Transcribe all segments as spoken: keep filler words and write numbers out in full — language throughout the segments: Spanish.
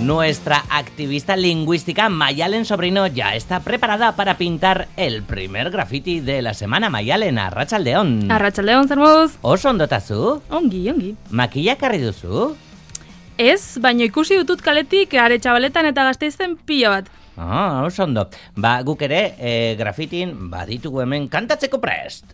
Nuestra activista lingüística Mayalen Sobrino ya está preparada para pintar el primer graffiti de la semana. Mayalen, arratsaldeon. Arratsaldeon, zer moduz? Oso ondo tazu? Ongi, ongi. Makilla ekarri duzu? Ez, baina ikusi dutut kaletik are txabaletan eta Gasteizen pila bat. Ah, oso ondo. Ba, guk ere, e, grafitin baditugu hemen kantatzeko prest.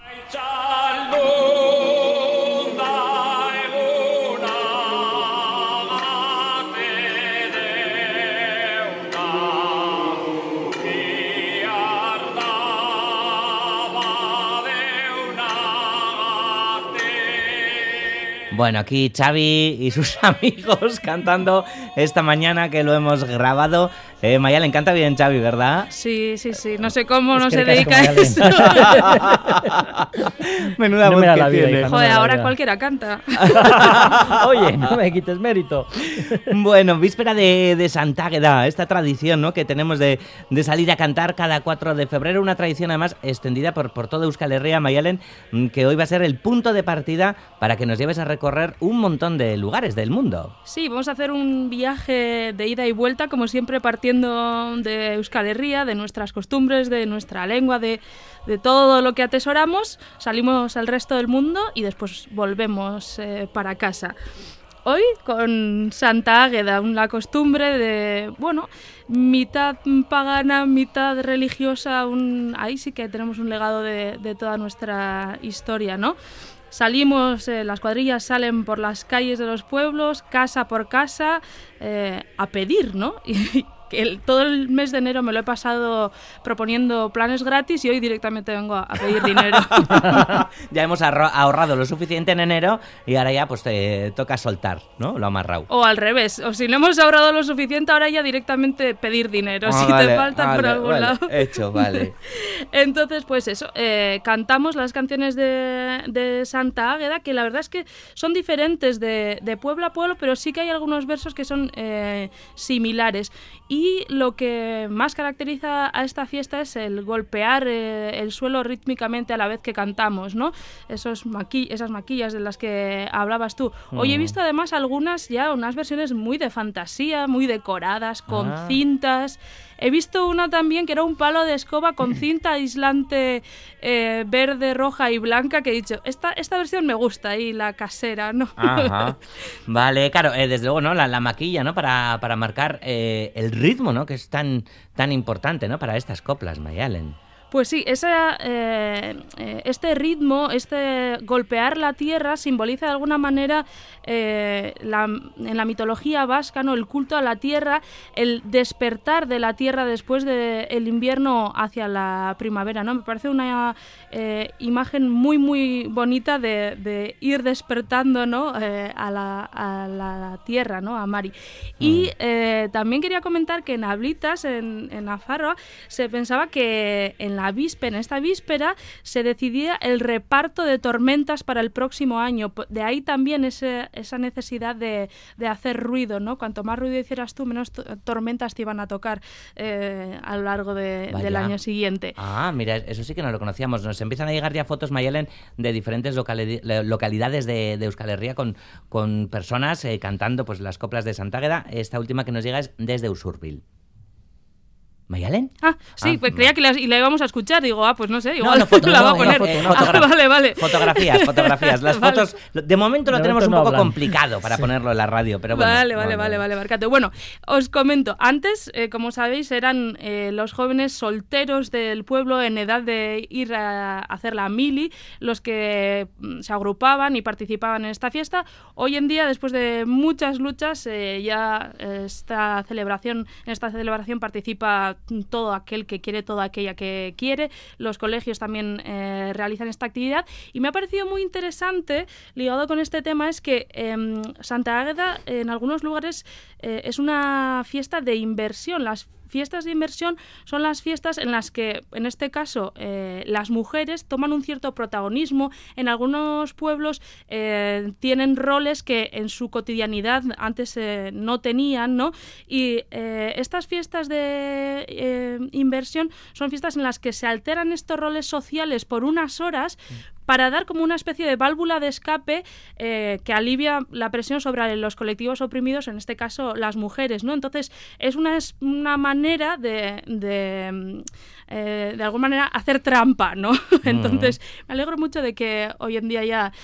Bueno, aquí Xavi y sus amigos cantando esta mañana que lo hemos grabado. Eh, Mayalen, canta bien Xavi, ¿verdad? Sí, sí, sí. No sé cómo no se dedica a eso. Menuda no voz me que la vida, tiene. hija, no Joder, me la ahora vida. cualquiera canta. Oye, no me quites mérito. Bueno, víspera de, de Santa Águeda, esta tradición, ¿no?, que tenemos de, de salir a cantar cada cuatro de febrero, una tradición además extendida por, por toda Euskal Herria, Mayalen, que hoy va a ser el punto de partida para que nos lleves a recorrer un montón de lugares del mundo. Sí, vamos a hacer un viaje de ida y vuelta, como siempre partiendo de Euskal Herria, de nuestras costumbres, de nuestra lengua, de, de todo lo que atesoramos. Salimos al resto del mundo y después volvemos eh, para casa. Hoy con Santa Águeda, la costumbre de, bueno, mitad pagana, mitad religiosa, un, ahí sí que tenemos un legado de, de toda nuestra historia, ¿no? Salimos, eh, las cuadrillas salen por las calles de los pueblos, casa por casa, eh, a pedir, ¿no? Y, El, todo el mes de enero me lo he pasado proponiendo planes gratis y hoy directamente vengo a, a pedir dinero. Ya hemos ahorra- ahorrado lo suficiente en enero y ahora ya pues te toca soltar, ¿no? Lo amarrado. O al revés, o si no hemos ahorrado lo suficiente, ahora ya directamente pedir dinero, Ah, si vale, te falta vale, por algún vale. lado. Hecho, vale. Entonces, pues eso, eh, cantamos las canciones de, de Santa Águeda, que la verdad es que son diferentes de, de pueblo a pueblo, pero sí que hay algunos versos que son eh, similares. Y lo que más caracteriza a esta fiesta es el golpear eh, el suelo rítmicamente a la vez que cantamos, ¿no? Esos maqui- esas maquillas de las que hablabas tú. Hoy he visto además algunas ya, unas versiones muy de fantasía, muy decoradas, con Ah. cintas. He visto una también que era un palo de escoba con cinta aislante eh, verde, roja y blanca, que he dicho, esta, esta versión me gusta, y la casera, ¿no? Ajá. Vale, claro, eh, desde luego, ¿no? La, la maquilla, ¿no? Para, para marcar eh, el ritmo, ¿no? Que es tan, tan importante, ¿no? Para estas coplas, Mayalen. Pues sí, esa, eh, eh, este ritmo, este golpear la tierra simboliza de alguna manera eh, la, en la mitología vasca, ¿no?, el culto a la tierra, el despertar de la tierra después del invierno hacia la primavera, ¿no? Me parece una eh, imagen muy, muy bonita de, de ir despertando, ¿no?, eh, a, la, a la tierra, ¿no?, a Mari. Y eh, también quería comentar que en Ablitas, en, en Nafarroa, se pensaba que en la La víspera, en esta víspera se decidía el reparto de tormentas para el próximo año. De ahí también ese, esa necesidad de, de hacer ruido, ¿no? Cuanto más ruido hicieras tú, menos to- tormentas te iban a tocar eh, a lo largo de, del año siguiente. Ah, mira, eso sí que no lo conocíamos. Nos empiezan a llegar ya fotos, Mayalen, de diferentes locali- localidades de, de Euskal Herria con, con personas eh, cantando pues las coplas de Santa Águeda. Esta última que nos llega es desde Usurbil. ¿Mayalen? Ah, sí, Ah, pues creía que la, y la íbamos a escuchar. Digo, ah, pues no sé, igual no, foto, la no, va a no, poner. foto, no, Ah, fotogra- vale, vale. Fotografías, fotografías. Las Vale. fotos, de momento lo De tenemos momento un no poco hablan. complicado para ponerlo en la radio, pero bueno. Vale, vale, no, vale, no. vale, Barcate. Bueno, os comento, antes, eh, como sabéis, eran eh, los jóvenes solteros del pueblo en edad de ir a hacer la mili los que mm, se agrupaban y participaban en esta fiesta. Hoy en día, después de muchas luchas, eh, ya eh, esta celebración, en esta celebración participa todo aquel que quiere, toda aquella que quiere. Los colegios también eh, realizan esta actividad y me ha parecido muy interesante, ligado con este tema, es que eh, Santa Águeda en algunos lugares eh, es una fiesta de inversión. Las fiestas de inversión son las fiestas en las que, en este caso, eh, las mujeres toman un cierto protagonismo. En algunos pueblos eh, tienen roles que en su cotidianidad antes eh, no tenían, ¿no? Y eh, estas fiestas de eh, inversión son fiestas en las que se alteran estos roles sociales por unas horas para dar como una especie de válvula de escape eh, que alivia la presión sobre los colectivos oprimidos, en este caso las mujeres, ¿no? Entonces es una, es una manera de, de, eh, de alguna manera hacer trampa, ¿no? Entonces me alegro mucho de que hoy en día ya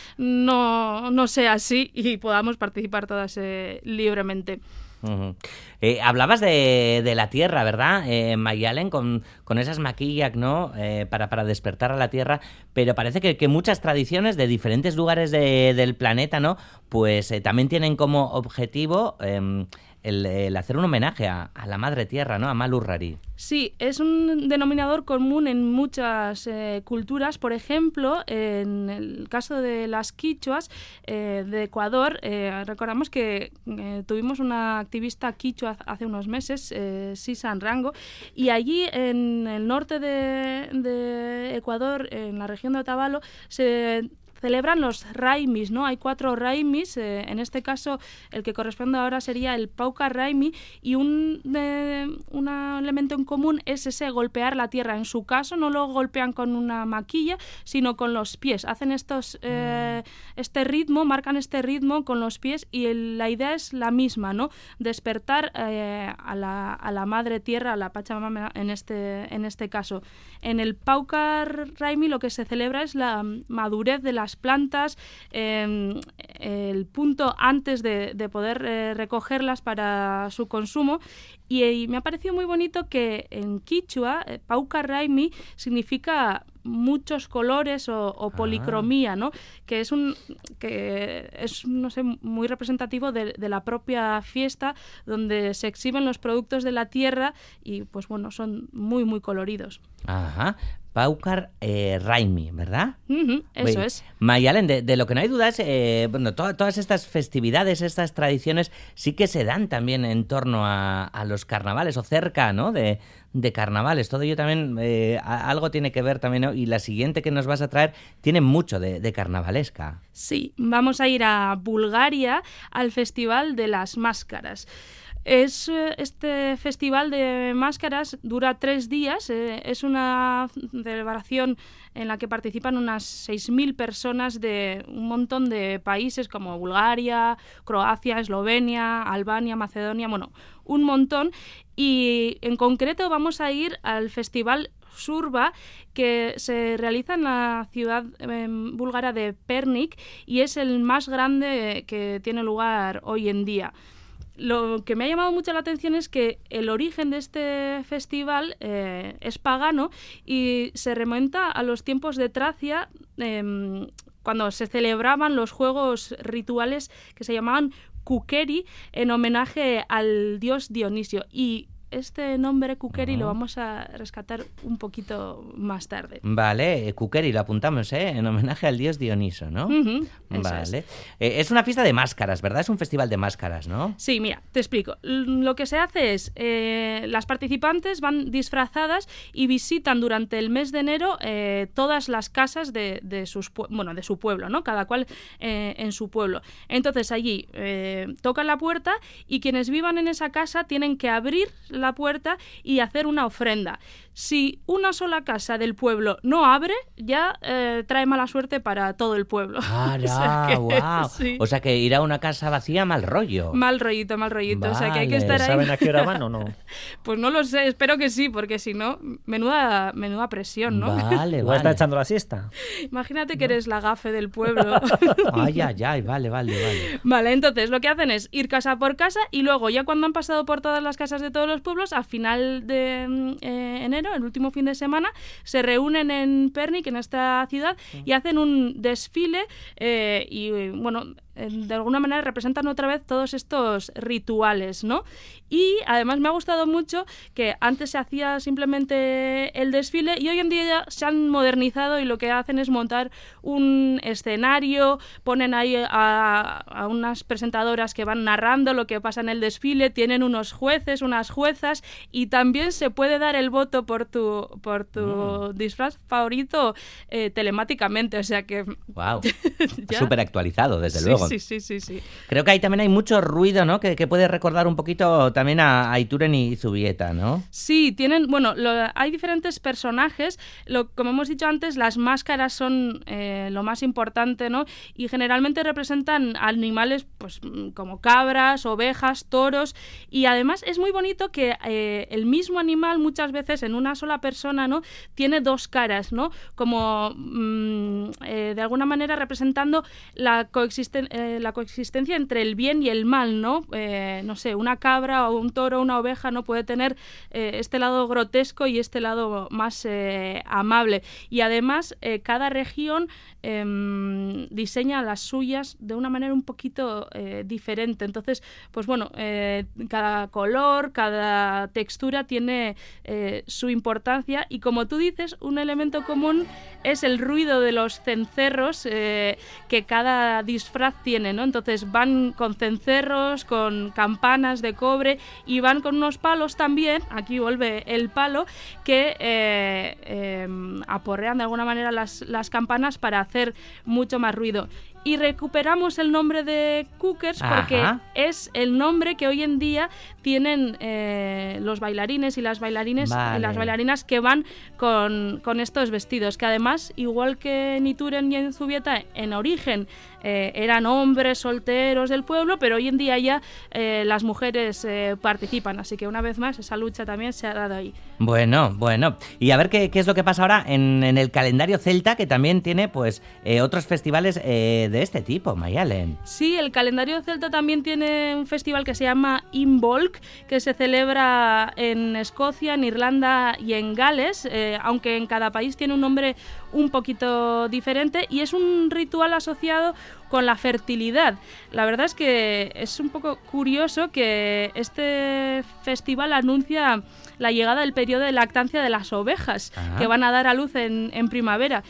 no, no sea así y podamos participar todas eh, libremente. Uh-huh. Eh, hablabas de, de la tierra, ¿verdad, eh, Mayalen? Con, con esas maquillas, ¿no? Eh, para, para despertar a la tierra, pero parece que, que muchas tradiciones de diferentes lugares de, del planeta, ¿no? Pues eh, también tienen como objetivo eh, el, el hacer un homenaje a, a la madre tierra, ¿no? A Malurrari. Sí, es un denominador común en muchas eh, culturas. Por ejemplo, en el caso de las quichuas eh, de Ecuador, eh, recordamos que eh, tuvimos una activista quichua hace unos meses, eh, Sisan Rango, y allí en el norte de, de Ecuador, en la región de Otavalo, se celebran los raimis, ¿no? Hay cuatro raimis, eh, en este caso el que corresponde ahora sería el Pauca Raimi, y un, eh, un elemento en común es ese golpear la tierra. En su caso no lo golpean con una maquilla, sino con los pies. Hacen estos eh, este ritmo, marcan este ritmo con los pies, y el, la idea es la misma, ¿no? Despertar eh, a, la, a la madre tierra, a la Pachamama en este, en este caso. En el Pauca Raimi lo que se celebra es la madurez de las plantas, eh, el punto antes de, de poder eh, recogerlas para su consumo, y, y me ha parecido muy bonito que en quichua eh, Pauca Raimi significa muchos colores o, o policromía, ¿no? Que es un que es no sé muy representativo de, de la propia fiesta, donde se exhiben los productos de la tierra y pues bueno, son muy muy coloridos. Ajá. Paucar eh, Raimi, ¿verdad? Uh-huh, eso Oye, es. Mayalen, de, de lo que no hay duda es, eh, bueno, to- todas estas festividades, estas tradiciones sí que se dan también en torno a, a los carnavales o cerca, ¿no? De, de carnavales. Todo ello también, eh, a, algo tiene que ver también, ¿no? Y la siguiente que nos vas a traer tiene mucho de, de carnavalesca. Sí, vamos a ir a Bulgaria al Festival de las Máscaras. Es, este festival de máscaras dura tres días, eh, es una celebración en la que participan unas seis mil personas de un montón de países como Bulgaria, Croacia, Eslovenia, Albania, Macedonia, bueno, un montón. Y en concreto vamos a ir al festival Surba, que se realiza en la ciudad eh, búlgara de Pernik y es el más grande que tiene lugar hoy en día. Lo que me ha llamado mucho la atención es que el origen de este festival eh, es pagano y se remonta a los tiempos de Tracia, eh, cuando se celebraban los juegos rituales que se llamaban Kukeri, en homenaje al dios Dionisio. Y este nombre Kukeri uh-huh. lo vamos a rescatar un poquito más tarde. Vale, Kukeri lo apuntamos, ¿eh? En homenaje al dios Dioniso, ¿no? Uh-huh, vale. Es. Eh, es una fiesta de máscaras, ¿verdad? Es un festival de máscaras, ¿no? Sí, mira, te explico. Lo que se hace es, eh, las participantes van disfrazadas y visitan durante el mes de enero eh, todas las casas de, de, sus, bueno, de su pueblo, ¿no? Cada cual eh, en su pueblo. Entonces allí eh, tocan la puerta y quienes vivan en esa casa tienen que abrir la puerta y hacer una ofrenda. Si una sola casa del pueblo no abre, ya eh, trae mala suerte para todo el pueblo. ¡Ah, o sea que, wow! Sí. O sea que ir a una casa vacía, mal rollo. Mal rollito, mal rollito. Vale. O sea que hay que estar ahí. ¿Saben a qué hora van o no? Pues no lo sé, espero que sí, porque si no, menuda, menuda presión, ¿no? Vale, ¿O vale. está echando la siesta? Imagínate que eres la gafe del pueblo. Ay, ay, ay, vale, vale, vale. Vale, entonces lo que hacen es ir casa por casa y luego ya cuando han pasado por todas las casas de todos los pueblos, a final de eh, enero, el último fin de semana, se reúnen en Pernik, en esta ciudad, y hacen un desfile eh, y, bueno, de alguna manera representan otra vez todos estos rituales, ¿no? Y además me ha gustado mucho que antes se hacía simplemente el desfile y hoy en día ya se han modernizado y lo que hacen es montar un escenario, ponen ahí a, a unas presentadoras que van narrando lo que pasa en el desfile, tienen unos jueces, unas juezas y también se puede dar el voto por tu, por tu mm. disfraz favorito eh, telemáticamente, o sea que... ¡Wow! Súper actualizado, desde sí, luego. Sí, sí, sí, sí. Creo que ahí también hay mucho ruido, ¿no? Que, que puede recordar un poquito también a, a Ituren y Zubieta, ¿no? Sí, tienen, bueno, lo, hay diferentes personajes. Lo, como hemos dicho antes, las máscaras son eh, lo más importante, ¿no? Y generalmente representan animales, pues, como cabras, ovejas, toros. Y además es muy bonito que eh, el mismo animal, muchas veces en una sola persona, ¿no? Tiene dos caras, ¿no? Como mmm, eh, de alguna manera representando la, coexisten eh, la coexistencia entre el bien y el mal, ¿no? Eh, no sé, una cabra o un toro o una oveja no puede tener eh, este lado grotesco y este lado más eh, amable. Y además, eh, cada región eh, diseña las suyas de una manera un poquito eh, diferente. Entonces, pues bueno, eh, cada color, cada textura tiene eh, su importancia y, como tú dices, un elemento común es el ruido de los cencerros eh, que cada disfraz tiene, ¿no? Entonces van con cencerros, con campanas de cobre y van con unos palos también, aquí vuelve el palo, que eh, eh, aporrean de alguna manera las, las campanas para hacer mucho más ruido. Y recuperamos el nombre de Cookers porque Ajá. es el nombre que hoy en día tienen eh, los bailarines y las bailarines vale. y las bailarinas que van con, con estos vestidos, que además, igual que en Ituren y en Zubieta, en origen eh, eran hombres solteros del pueblo, pero hoy en día ya eh, las mujeres eh, participan, así que una vez más esa lucha también se ha dado ahí. Bueno, bueno, y a ver qué, qué es lo que pasa ahora en, en el calendario celta, que también tiene pues eh, otros festivales eh, de este tipo, Mayalen. Sí, el calendario celta también tiene un festival que se llama Imbolc, que se celebra en Escocia, en Irlanda y en Gales, eh, aunque en cada país tiene un nombre un poquito diferente, y es un ritual asociado con la fertilidad. La verdad es que es un poco curioso que este festival anuncia la llegada del periodo de lactancia de las ovejas, Ajá. que van a dar a luz en, en primavera.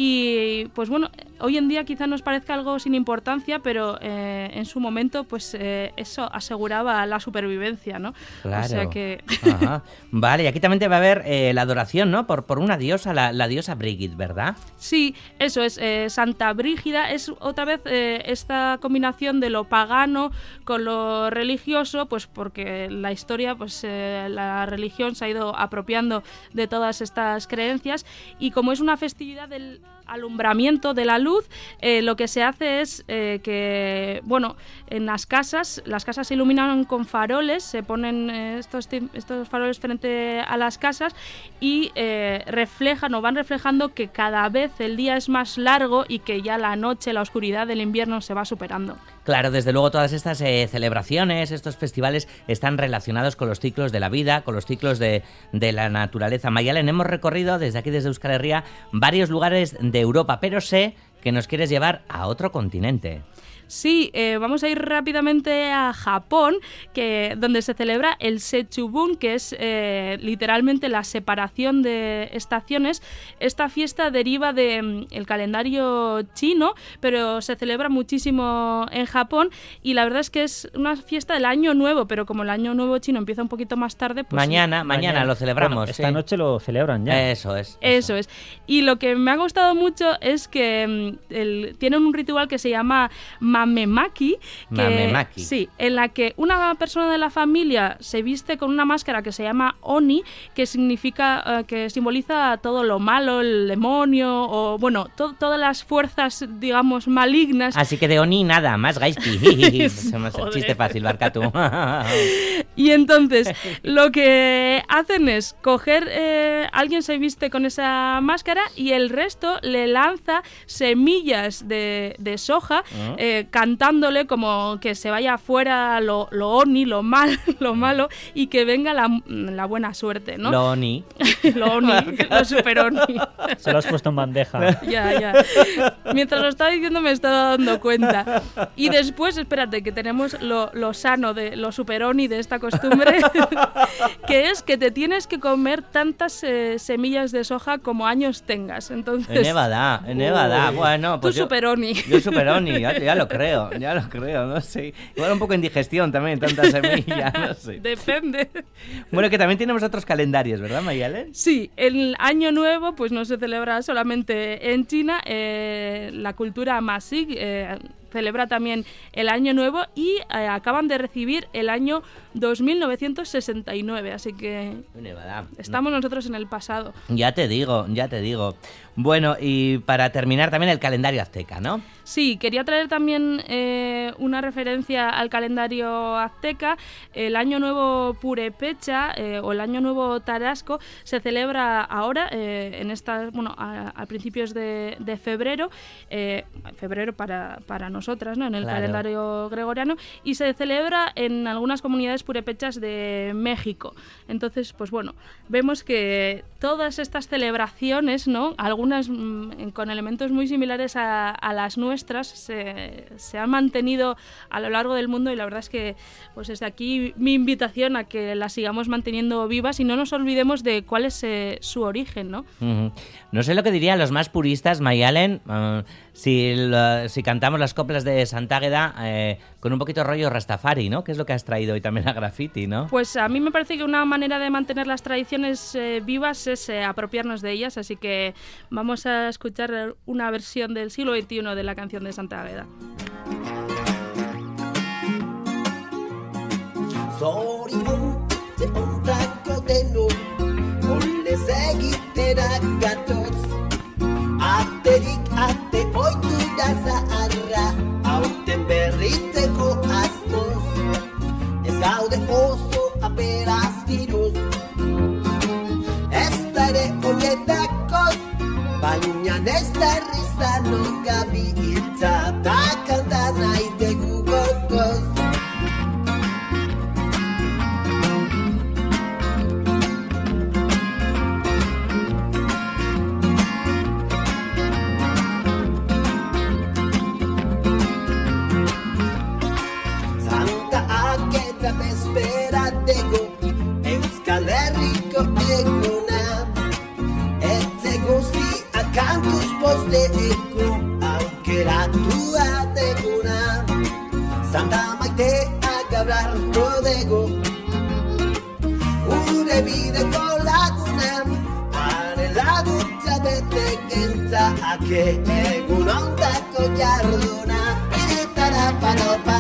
Y pues bueno, hoy en día quizá nos parezca algo sin importancia, pero eh, en su momento pues eh, eso aseguraba la supervivencia, ¿no? Claro. O sea que... Ajá. Vale, y aquí también te va a haber eh, la adoración, ¿no? Por, por una diosa, la, la diosa Brigid, ¿verdad? Sí, eso es. Eh, Santa Brígida es otra vez eh, esta combinación de lo pagano con lo religioso, pues porque la historia, pues eh, la religión se ha ido apropiando de todas estas creencias, y como es una festividad del alumbramiento de la luz, eh, lo que se hace es eh, que, bueno, en las casas, las casas se iluminan con faroles, se ponen eh, estos, estos faroles frente a las casas y eh, reflejan o van reflejando que cada vez el día es más largo y que ya la noche, la oscuridad del invierno se va superando. Claro, desde luego todas estas eh, celebraciones, estos festivales están relacionados con los ciclos de la vida, con los ciclos de, de la naturaleza. Mayalen, hemos recorrido desde aquí, desde Euskal Herria, varios lugares de Europa, pero sé que nos quieres llevar a otro continente. Sí, eh, vamos a ir rápidamente a Japón, que, donde se celebra el Sechubun, que es eh, literalmente la separación de estaciones. Esta fiesta deriva del de, calendario chino, pero se celebra muchísimo en Japón, y la verdad es que es una fiesta del Año Nuevo, pero como el Año Nuevo chino empieza un poquito más tarde, pues... Mañana, sí. mañana, mañana lo celebramos. Bueno, esta sí. noche lo celebran ya. Eso es. Eso. eso es. Y lo que me ha gustado mucho es que el, tienen un ritual que se llama Mamemaki, que, Mamemaki. Sí, en la que una persona de la familia se viste con una máscara que se llama Oni, que significa, uh, que simboliza todo lo malo, el demonio, o bueno, to todas las fuerzas, digamos, malignas. Así que de Oni nada, más Gaisky. Chiste fácil, Barkatu. Y entonces, lo que hacen es coger, eh, alguien se viste con esa máscara y el resto le lanza semillas de, de soja, uh-huh. eh, cantándole como que se vaya afuera lo, lo oni, lo mal, lo malo, y que venga la, la buena suerte, ¿no? Lo oni. Lo oni, lo super oni. Se lo has puesto en bandeja. Ya, ya. Mientras lo estaba diciendo me estaba dando cuenta. Y después, espérate, que tenemos lo, lo sano, de lo super oni de esta costumbre, que es que te tienes que comer tantas eh, semillas de soja como años tengas. Entonces, en Nevada, en Nevada. Bueno, pues tú yo, super oni. Yo super oni, ya, ya lo creo, ya lo creo, no sé. Igual un poco indigestión también, tanta semilla, no sé. Depende. Bueno, que también tenemos otros calendarios, ¿verdad, Mayalen? Sí, el Año Nuevo pues no se celebra solamente en China, eh, la cultura Masig, eh, celebra también el Año Nuevo y eh, acaban de recibir el año dos mil novecientos sesenta y nueve, así que estamos nosotros en el pasado. Ya te digo, ya te digo. Bueno, y para terminar también el calendario azteca, ¿no? Sí, quería traer también eh, una referencia al calendario azteca. El Año Nuevo Purépecha eh, o el Año Nuevo Tarasco se celebra ahora, eh, en esta, bueno, a, a principios de, de febrero, eh, febrero para, para nosotras, ¿no? En el claro. calendario gregoriano, y se celebra en algunas comunidades purépechas de México. Entonces, pues bueno, vemos que todas estas celebraciones, ¿no? Algunas mmm, con elementos muy similares a, a las nuestras, Se, se han mantenido a lo largo del mundo, y la verdad es que pues desde aquí mi invitación a que las sigamos manteniendo vivas y no nos olvidemos de cuál es eh, su origen, ¿no? Uh-huh. No sé lo que dirían los más puristas, Mayalen, uh, si, lo, si cantamos las coplas de Santa Águeda eh, con un poquito rollo Rastafari, ¿no? Que es lo que has traído hoy también a Graffiti, ¿no? Pues a mí me parece que una manera de mantener las tradiciones eh, vivas es eh, apropiarnos de ellas, así que vamos a escuchar una versión del siglo veintiuno de la canción de Santa Águeda. Baina nesta risa no gabiltza ta kanta nahi dugu gogoz. Santa Águeda bezpera dugu Euskal Herriko eguna. Etxe guztia kantuz pozleku aukeratua deguna. Santa Maitea gaur hartu dugu gure bideko laguna. Haren laguntza bete gentza ake egun ondako jarduna. Iritara palopa